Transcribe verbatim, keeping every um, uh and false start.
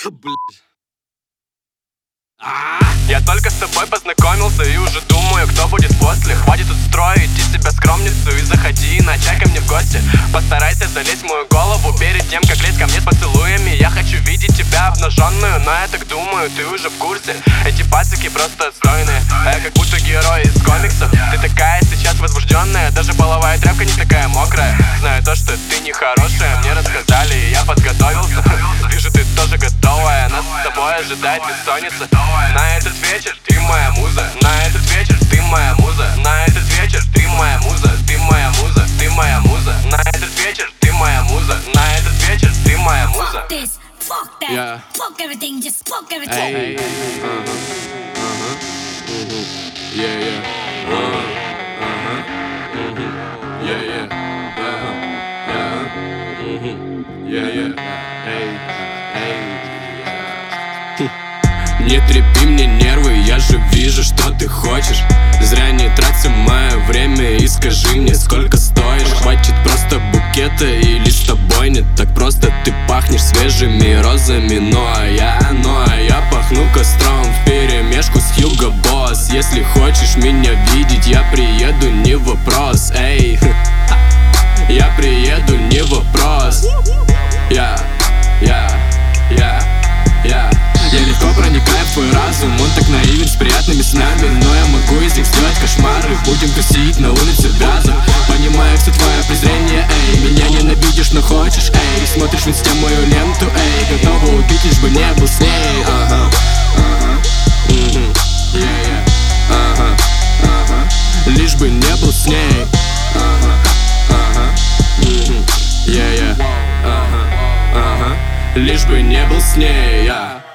Блять. Я только с тобой познакомился и уже думаю, кто будет после. Хватит тут строить из себя скромницу и заходи на чай ко мне в гости. Постарайся залезть в мою голову перед тем, как лезть ко мне с поцелуями. Я хочу видеть тебя обнаженную, но я так думаю, ты уже в курсе. Эти пацики просто отстроенные, а я как будто герой из комиксов. Ты такая сейчас возбужденная, даже половая тряпка не такая мокрая. Знаю то, что ты нехорошая, мне рассказали и я подготовился. Вижу, ты тоже готовая, нас с тобой ожидает бессонница. На этот вечер ты моя муза, на этот вечер ты моя муза, на этот вечер ты моя муза, ты моя муза, ты моя муза, на этот вечер ты моя муза, на этот вечер ты моя муза. Fuck that, Yeah. fuck everything, just fuck everything. Hey. Uh-huh. Uh-huh. Mm-hmm. Yeah, yeah. Uh-huh. Uh-huh. Mm-hmm. Yeah, yeah. Uh-huh. Uh-huh. Mm-hmm. Yeah, yeah. Hey. Hey. Не трепи мне нервы, я же вижу, что ты хочешь. Зря не траться мое время и скажи мне, сколько стоишь. Хватит просто букета или с тобой не так просто. Ты пахнешь свежими розами, ну а я, ну а я пахну костром вперемешку с Hugo Boss. Если хочешь меня видеть, я приеду, не вопрос. Эй, я приеду, не вопрос. Я, я, я, я Я легко проникаю в твой разум, он так наивен с приятными снами. Но я могу из них сделать кошмары, будем тусить на улице Вязов. Понимаю все твое презрение, эй, меня ненавидишь, но хочешь, эй. Смотришь в инсте мою ленту, эй, готова убить, лишь бы не был с ней. Ага, ага, угу, yeah, yeah. Ага, ага, лишь бы не был с ней. Ага, ага, угу, yeah, yeah. Ага, ага, лишь бы не был с ней, я.